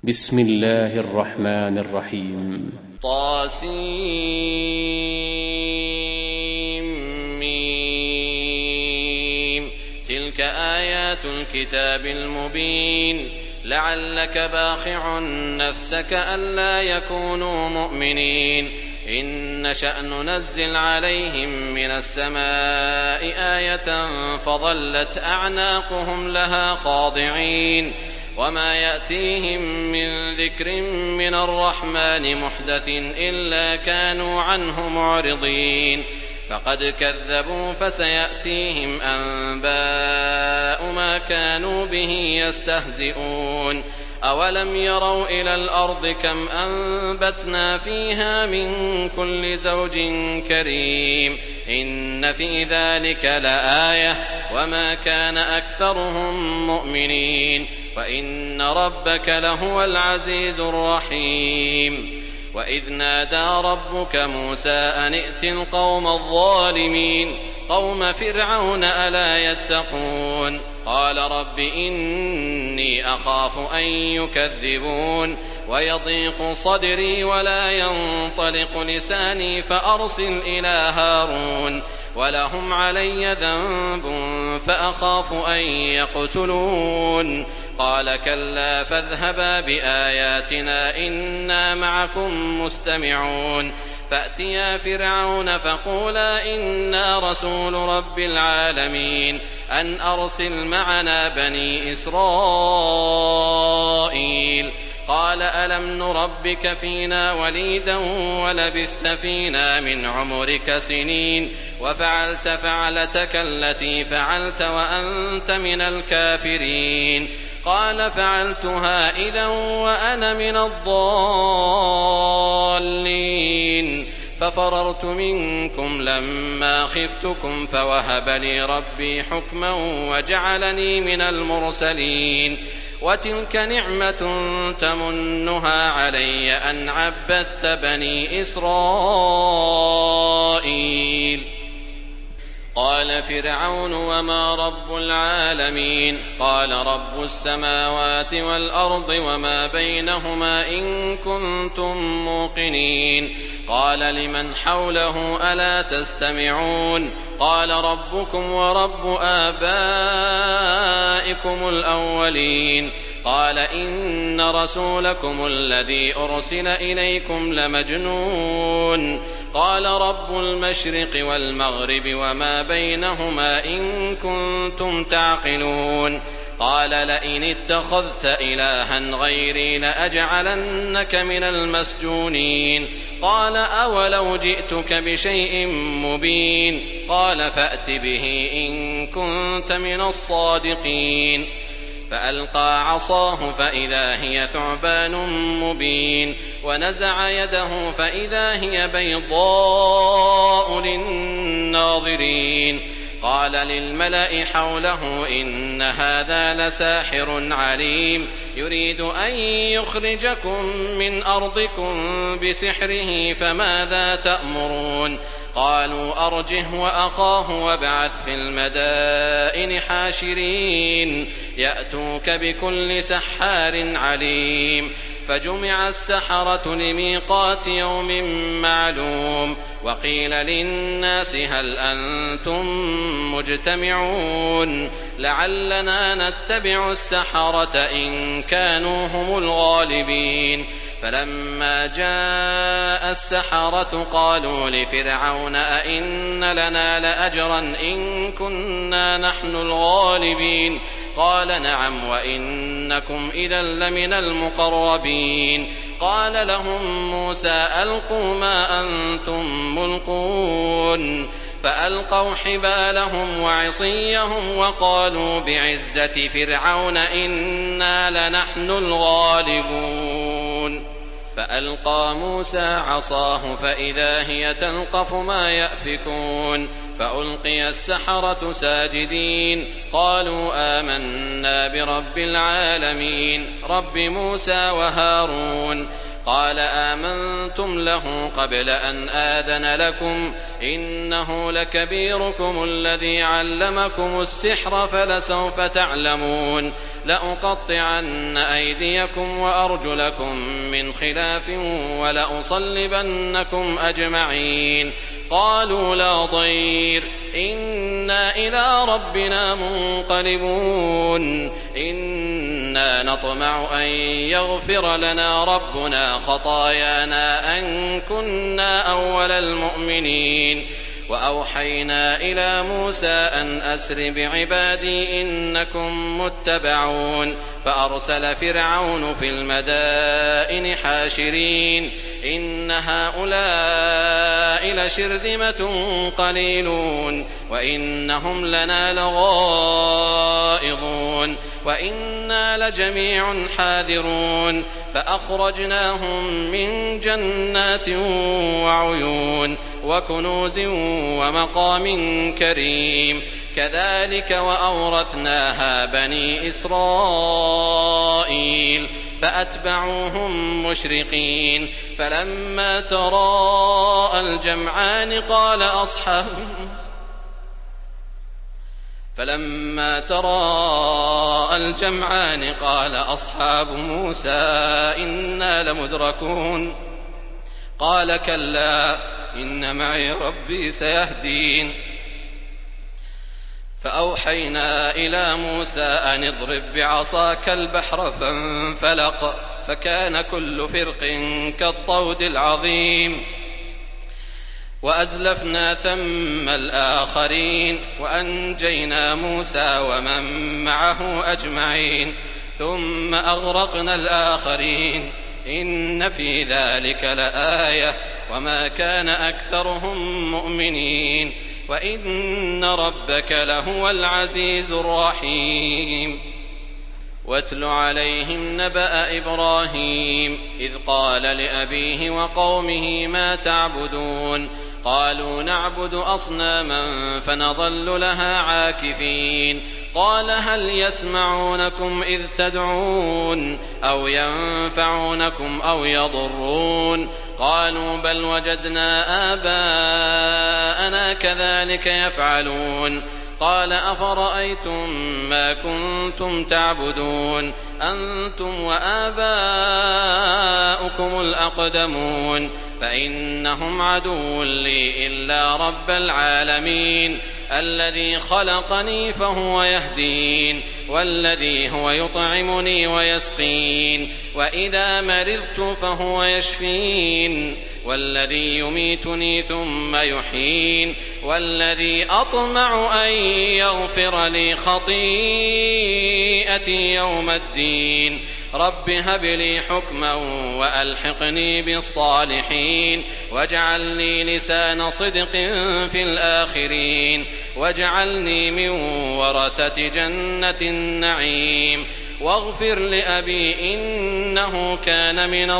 بسم الله الرحمن الرحيم. طاسيم. تلك آيات الكتاب المبين. لعلك باخع نفسك ألا يكونوا مؤمنين. إن نشأ ننزل عليهم من السماء آية فظلت أعناقهم لها خاضعين. وما يأتيهم من ذكر من الرحمن محدث إلا كانوا عنه معرضين. فقد كذبوا فسيأتيهم أنباء ما كانوا به يستهزئون. أولم يروا إلى الأرض كم أنبتنا فيها من كل زوج كريم. إن في ذلك لآية وما كان أكثرهم مؤمنين. وإن ربك لهو العزيز الرحيم. وإذ نادى ربك موسى أن ائت القوم الظالمين قوم فرعون ألا يتقون. قال رب إني أخاف أن يكذبون ويضيق صدري ولا ينطلق لساني فأرسل إلى هارون ولهم علي ذنب فأخاف أن يقتلون. قال كلا فاذهبا بآياتنا إنا معكم مستمعون. فأتيا فرعون فقولا إنا رسول رب العالمين أن أرسل معنا بني إسرائيل. قال ألم نربك فينا وليدا ولبثت فينا من عمرك سنين وفعلت فعلتك التي فعلت وأنت من الكافرين. قال فعلتها إذا وأنا من الضالين. ففررت منكم لما خفتكم فوهب لي ربي حكما وجعلني من المرسلين. وتلك نعمة تمنها علي أن عبدت بني إسرائيل. قال فرعون وما رب العالمين. قال رب السماوات والأرض وما بينهما إن كنتم موقنين. قال لمن حوله ألا تستمعون. قال ربكم ورب آبائكم الأولين. قال إن رسولكم الذي أرسل إليكم لمجنون. قال رب المشرق والمغرب وما بينهما إن كنتم تعقلون. قال لئن اتخذت إلها غيري لأجعلنك من المسجونين. قال أولو جئتك بشيء مبين. قال فأت به إن كنت من الصادقين. فألقى عصاه فإذا هي ثعبان مبين. ونزع يده فإذا هي بيضاء للناظرين. قال للملأ حوله إن هذا لساحر عليم يريد أن يخرجكم من أرضكم بسحره فماذا تأمرون. قالوا أرجه وأخاه وابعث في المدائن حاشرين يأتوك بكل سحار عليم. فجمع السحرة لميقات يوم معلوم. وقيل للناس هل أنتم مجتمعون لعلنا نتبع السحرة إن كانوا هم الغالبين. فلما جاء السحرة قالوا لفرعون أئن لنا لأجرا إن كنا نحن الغالبين. قال نعم وإنكم إذا لمن المقربين. قال لهم موسى ألقوا ما أنتم ملقون. فألقوا حبالهم وعصيهم وقالوا بعزة فرعون إنا لنحن الغالبون. فألقى موسى عصاه فإذا هي تلقف ما يأفكون. فألقي السحرة ساجدين قالوا آمنا برب العالمين رب موسى وهارون. قال آمنتم له قبل أن آذن لكم إنه لكبيركم الذي علمكم السحر فلسوف تعلمون لأقطعن أيديكم وأرجلكم من خلاف ولأصلبنكم أجمعين قالوا لا ضير إنا إلى ربنا منقلبون إنا نطمع أن يغفر لنا ربنا خطايانا أن كنا أول المؤمنين وأوحينا إلى موسى أن أسر بعبادي إنكم متبعون فأرسل فرعون في المدائن حاشرين إن هؤلاء لشرذمة قليلون وإنهم لنا لغائظون وإنا لجميع حاذرون فأخرجناهم من جنات وعيون وكنوز ومقام كريم كذلك وأورثناها بني إسرائيل فأتبعوهم مشرقين فلما تراءى الجمعان قال أصحاب موسى إنا لمدركون قال كلا إن معي ربي سيهدين فأوحينا إلى موسى أن اضرب بعصاك البحر فانفلق فكان كل فرق كالطود العظيم وأزلفنا ثم الآخرين وأنجينا موسى ومن معه أجمعين ثم أغرقنا الآخرين إن في ذلك لآية وما كان أكثرهم مؤمنين وإن ربك لهو العزيز الرحيم واتل عليهم نبأ إبراهيم إذ قال لأبيه وقومه ما تعبدون قالوا نعبد أصناما فنظل لها عاكفين قال هل يسمعونكم إذ تدعون أو ينفعونكم أو يضرون قالوا بل وجدنا آباءنا كذلك يفعلون قال أفرأيتم ما كنتم تعبدون أنتم وآباؤكم الأقدمون فإنهم عدو لي إلا رب العالمين الذي خلقني فهو يهدين والذي هو يطعمني ويسقين وإذا مرضت فهو يشفين والذي يميتني ثم يحيين والذي أطمع أن يغفر لي خطيئتي يوم الدين رب هب لي حكما وألحقني بالصالحين واجعل لي لسان صدق في الآخرين واجعلني من ورثة جنة النعيم واغفر لأبي إنه كان من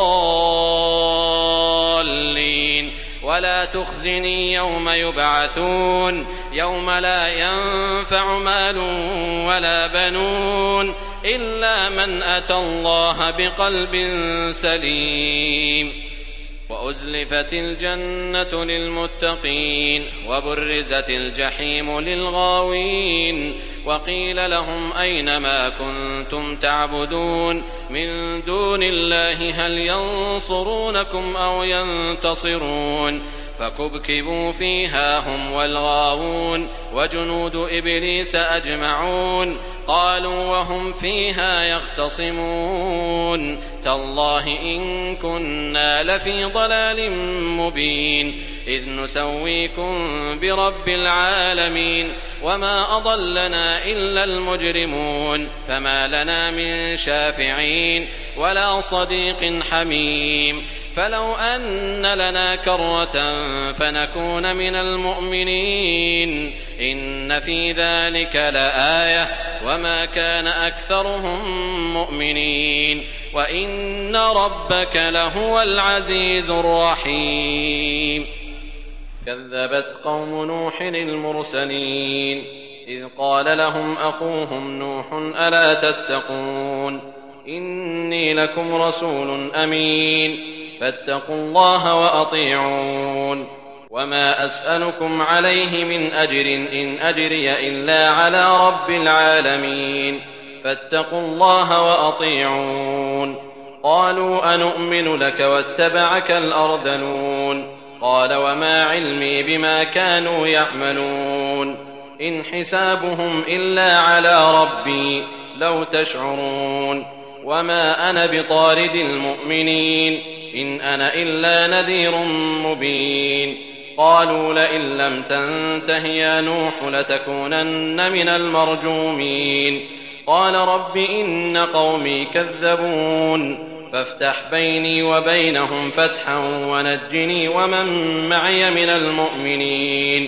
الضالين ولا تخزني يوم يبعثون يوم لا ينفع مال ولا بنون إلا من أتى الله بقلب سليم وأزلفت الجنة للمتقين وبرزت الجحيم للغاوين وقيل لهم أين ما كنتم تعبدون من دون الله هل ينصرونكم أو ينتصرون فكبكبوا فيها هم والغاوون وجنود إبليس أجمعون قالوا وهم فيها يختصمون تالله إن كنا لفي ضلال مبين إذ نسويكم برب العالمين وما أضلنا إلا المجرمون فما لنا من شافعين ولا صديق حميم فلو أن لنا كرة فنكون من المؤمنين إن في ذلك لآية وما كان أكثرهم مؤمنين وإن ربك لهو العزيز الرحيم كذبت قوم نوح المرسلين إذ قال لهم أخوهم نوح ألا تتقون إني لكم رسول أمين فاتقوا الله وأطيعون وما أسألكم عليه من أجر إن أجري إلا على رب العالمين فاتقوا الله وأطيعون قالوا أنؤمن لك واتبعك الأرذلون قال وما علمي بما كانوا يعملون إن حسابهم إلا على ربي لو تشعرون وما أنا بطارد المؤمنين إن أنا إلا نذير مبين قالوا لئن لم تنته يا نوح لتكونن من المرجومين قال رب إن قومي كذبون فافتح بيني وبينهم فتحا ونجني ومن معي من المؤمنين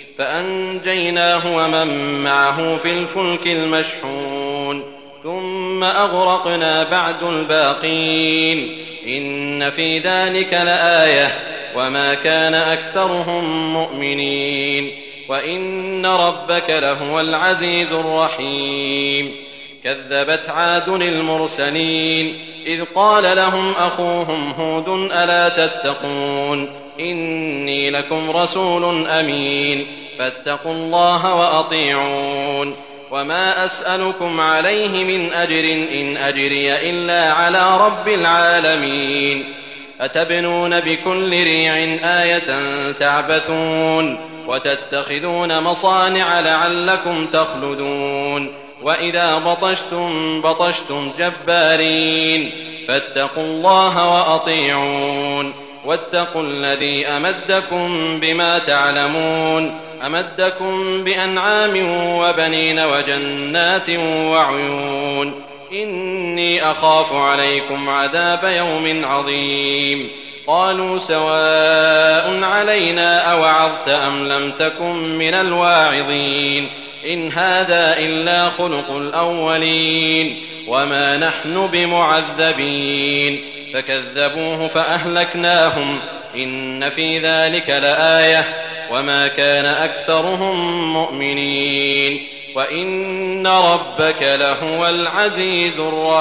فأنجيناه ومن معه في الفلك المشحون ثم أغرقنا بعد الباقين إن في ذلك لآية وما كان أكثرهم مؤمنين وإن ربك لهو العزيز الرحيم كذبت عاد المرسلين إذ قال لهم أخوهم هود ألا تتقون إني لكم رسول أمين فاتقوا الله وأطيعون وما أسألكم عليه من أجر إن أجري إلا على رب العالمين أتبنون بكل ريع آية تعبثون وتتخذون مصانع لعلكم تخلدون وإذا بطشتم جبارين فاتقوا الله وأطيعون واتقوا الذي أمدكم بما تعلمون أمدكم بأنعام وبنين وجنات وعيون إني أخاف عليكم عذاب يوم عظيم قالوا سواء علينا أوعظت أم لم تكن من الواعظين إن هذا إلا خلق الأولين وما نحن بمعذبين فكذبوه فأهلكناهم إن في ذلك لآية وما كان أكثرهم مؤمنين وإن ربك لهو العزيز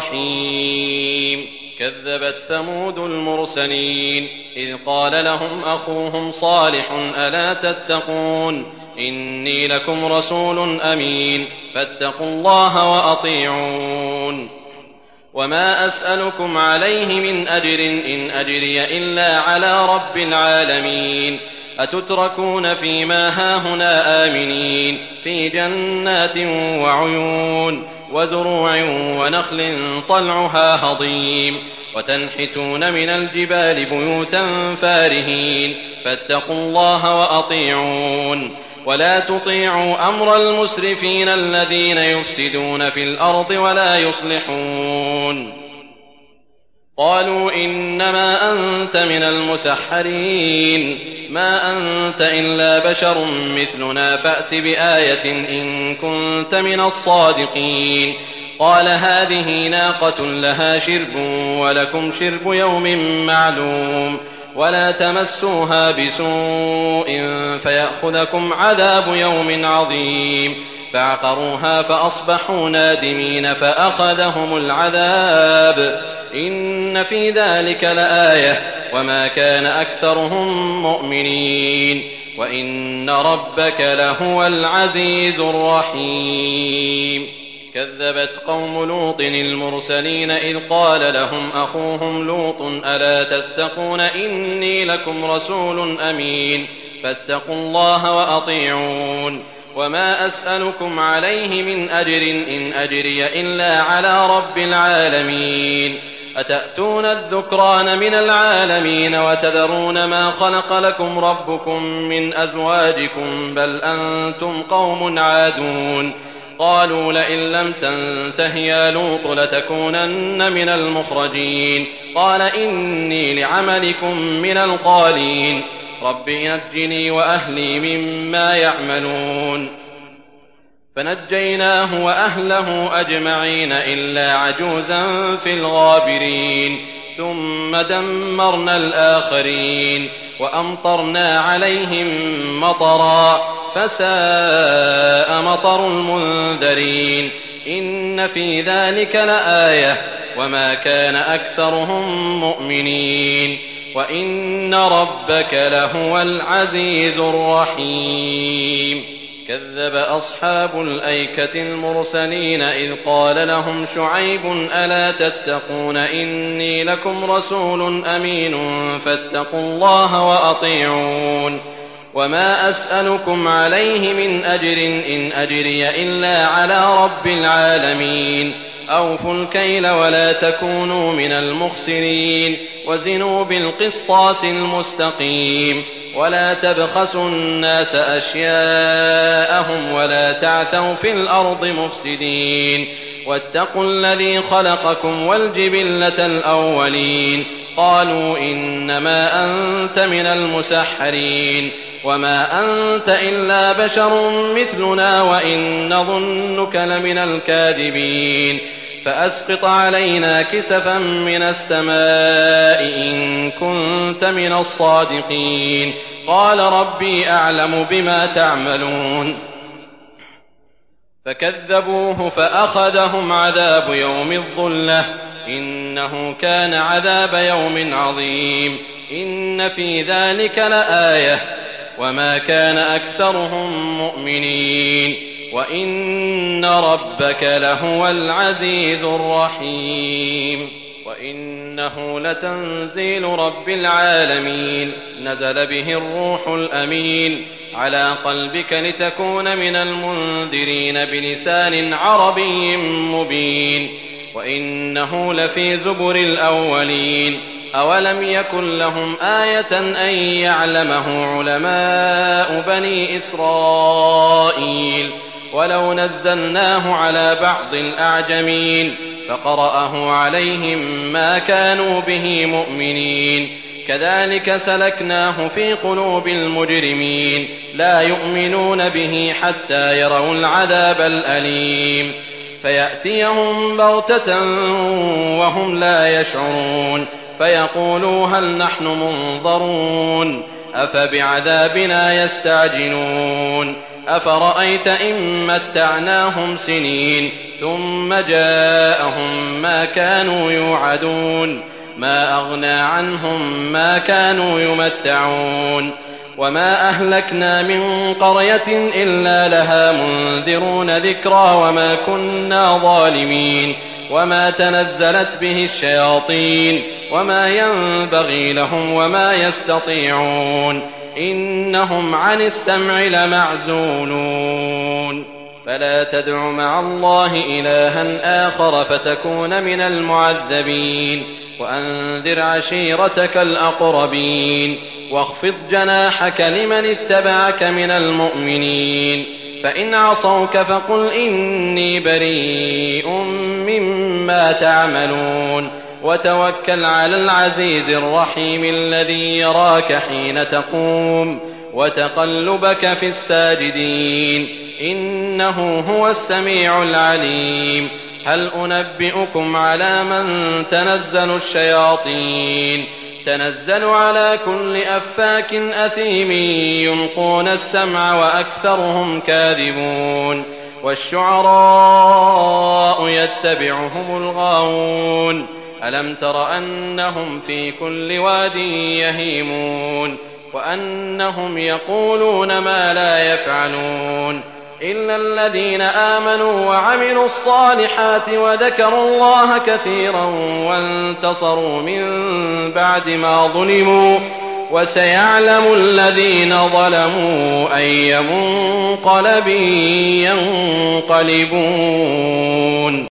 الرحيم كذبت ثمود المرسلين إذ قال لهم أخوهم صالح ألا تتقون إني لكم رسول أمين فاتقوا الله وأطيعون وما أسألكم عليه من أجر إن أجري إلا على رب العالمين أتتركون فيما هاهنا آمنين في جنات وعيون وزروع ونخل طلعها هضيم وتنحتون من الجبال بيوتا فارهين فاتقوا الله وأطيعون ولا تطيعوا أمر المسرفين الذين يفسدون في الأرض ولا يصلحون قالوا إنما أنت من المسحرين ما أنت إلا بشر مثلنا فأت بآية إن كنت من الصادقين قال هذه ناقة لها شرب ولكم شرب يوم معلوم ولا تمسوها بسوء فيأخذكم عذاب يوم عظيم فعقروها فأصبحوا نادمين فأخذهم العذاب إن في ذلك لآية وما كان أكثرهم مؤمنين وإن ربك لهو العزيز الرحيم كذبت قوم لوط المرسلين إذ قال لهم أخوهم لوط ألا تتقون إني لكم رسول أمين فاتقوا الله وأطيعون وما أسألكم عليه من أجر إن أجري إلا على رب العالمين أتأتون الذكران من العالمين وتذرون ما خلق لكم ربكم من أزواجكم بل أنتم قوم عادون قالوا لئن لم تنته يا لوط لتكونن من المخرجين قال إني لعملكم من القالين رب نجني وأهلي مما يعملون فنجيناه وأهله أجمعين إلا عجوزا في الغابرين ثم دمرنا الآخرين وأمطرنا عليهم مطرا فساء مطر المنذرين إن في ذلك لآية وما كان أكثرهم مؤمنين وإن ربك لهو العزيز الرحيم. كذب أصحاب الأيكة المرسلين إذ قال لهم شعيب ألا تتقون إني لكم رسول أمين فاتقوا الله وأطيعون وما أسألكم عليه من أجر إن أجري إلا على رب العالمين. أوفوا الكيل ولا تكونوا من المخسرين وزنوا بالقسطاس المستقيم ولا تبخسوا الناس أشياءهم ولا تعثوا في الأرض مفسدين واتقوا الذي خلقكم والجبلة الأولين قالوا إنما أنت من المسحرين وما أنت إلا بشر مثلنا وإن نظنك لمن الكاذبين فأسقط علينا كسفا من السماء إن كنت من الصادقين. قال ربي أعلم بما تعملون فكذبوه فأخذهم عذاب يوم الظلة إنه كان عذاب يوم عظيم. إن في ذلك لآية وما كان أكثرهم مؤمنين وإن ربك لهو العزيز الرحيم. وإنه لتنزيل رب العالمين نزل به الروح الأمين على قلبك لتكون من المنذرين بلسان عربي مبين وإنه لفي زبر الأولين. أولم يكن لهم آية أن يعلمه علماء بني إسرائيل ولو نزلناه على بعض الأعجمين فقرأه عليهم ما كانوا به مؤمنين كذلك سلكناه في قلوب المجرمين لا يؤمنون به حتى يروا العذاب الأليم فيأتيهم بغتة وهم لا يشعرون فيقولوا هل نحن منظرون أفبعذابنا يستعجلون أفرأيت إن متعناهم سنين ثم جاءهم ما كانوا يوعدون ما أغنى عنهم ما كانوا يمتعون وما أهلكنا من قرية إلا لها منذرون ذكرى وما كنا ظالمين وما تنزلت به الشياطين وما ينبغي لهم وما يستطيعون إنهم عن السمع لمعزولون. فلا تدع مع الله إلها آخر فتكون من المعذبين وأنذر عشيرتك الأقربين واخفض جناحك لمن اتبعك من المؤمنين فإن عصوك فقل إني بريء مما تعملون وتوكل على العزيز الرحيم الذي يراك حين تقوم وتقلبك في الساجدين إنه هو السميع العليم. هل أنبئكم على من تنزل الشياطين تنزل على كل أفاك أثيم يلقون السمع وأكثرهم كاذبون والشعراء يتبعهم الغاوون ألم تر أنهم في كل واد يهيمون وأنهم يقولون ما لا يفعلون إلا الذين آمنوا وعملوا الصالحات وذكروا الله كثيرا وانتصروا من بعد ما ظلموا وسيعلم الذين ظلموا أي منقلب ينقلبون.